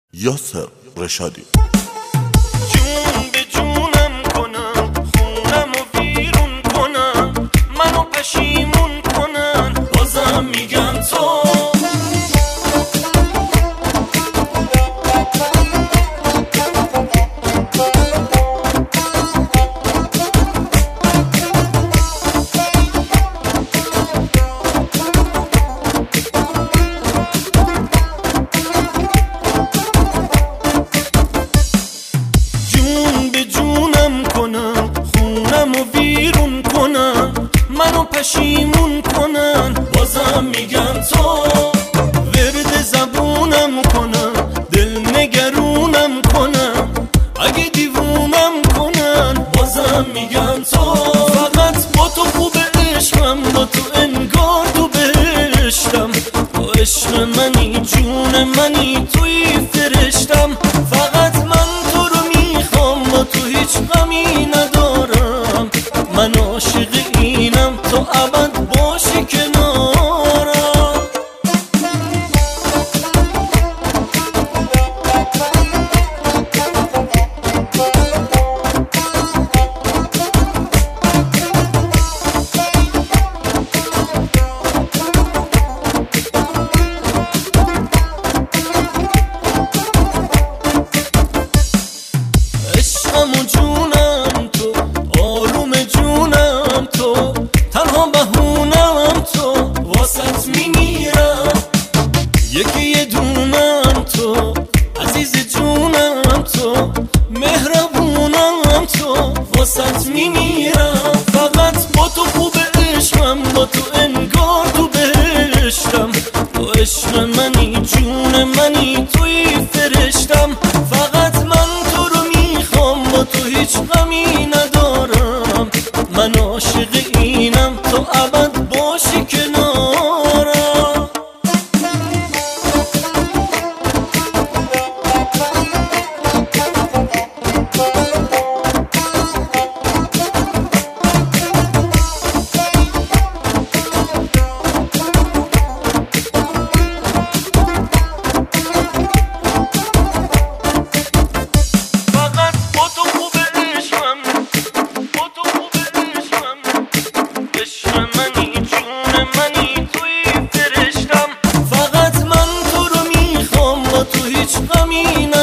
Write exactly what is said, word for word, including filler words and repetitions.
یاسر رشادی. جون به جونم کنن، خونم و ویرون کنن، منو پشیمون کنن، بازم میگم تو منو پشیمون کنن، بازم میگم تو ورد زبونم کنن، دل نگرونم کنن، اگه دیوونم کنن، بازم میگم تو فقط با تو خوب عشقم، با تو انگار تو بهشتم، تو عشق منی، جون منی، توی فرشتم، فقط من تو رو میخوام، با تو هیچ غمی ندارم، من عاشق اینم تو ابد باشی کنارم. عشقم و جونم تو، آروم جونم تو، تنها بهونم تو، واسط میمیرم، یکی یه دونم تو، عزیز جونم تو، مهربونم تو، واسط میمیرم، فقط با تو خوب عشقم، با تو انگار تو بهشتم، تو عشق منی، جون منی، توی فرشتم، فقط من تو رو میخوام، با تو هیچ غمی ندارم، من عاشق اینم تو ابد باشی کنارم. فقط با تو خوب عشقم، با تو خوب عشقم، عشق منی، جون منی، توی فرشتم، فقط من تو رو میخوام، با تو هیچ غمی